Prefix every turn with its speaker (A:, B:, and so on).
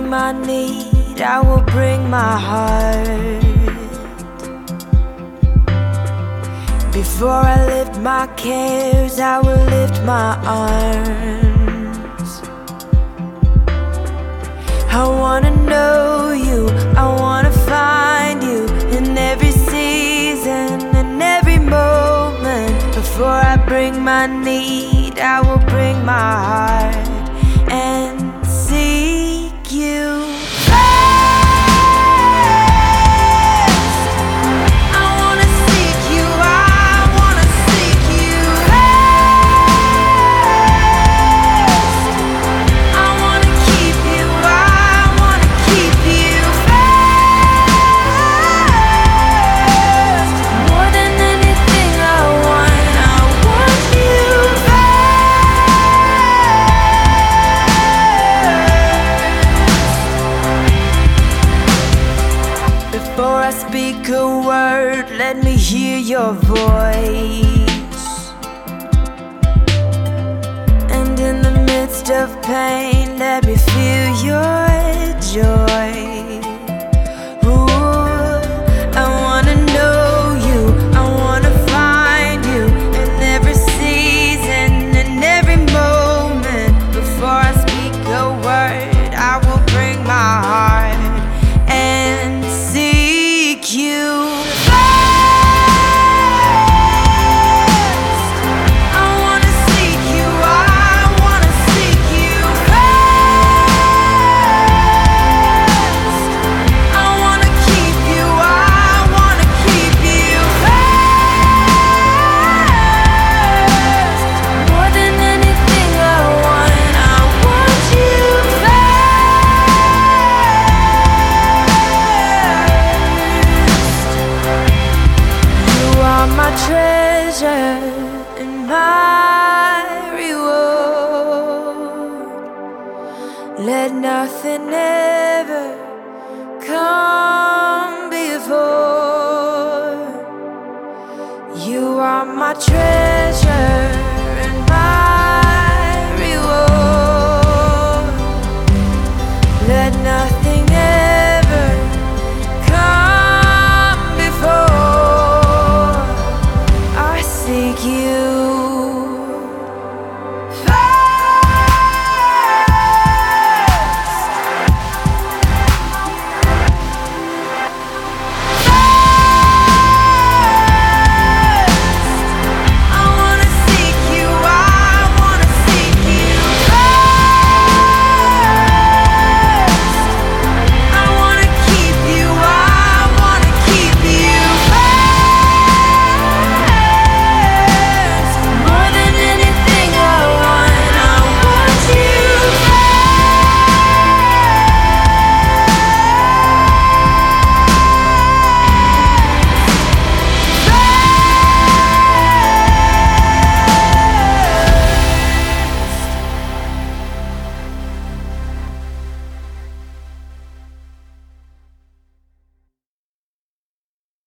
A: bring my need, I will bring my heart. Before I lift my cares, I will lift my arms. I wanna know you, I wanna find you in every season, in every moment. Before I bring my need, I will bring my heart and seek you. Before I speak a word, let me hear your voice. And in the midst of pain, let me feel your joy. Ooh, I wanna know you, I wanna find you in every season, in every moment. Before I speak a word, I will bring my heart and seek you. My treasure and my reward. Let nothing ever come before. You are my treasure.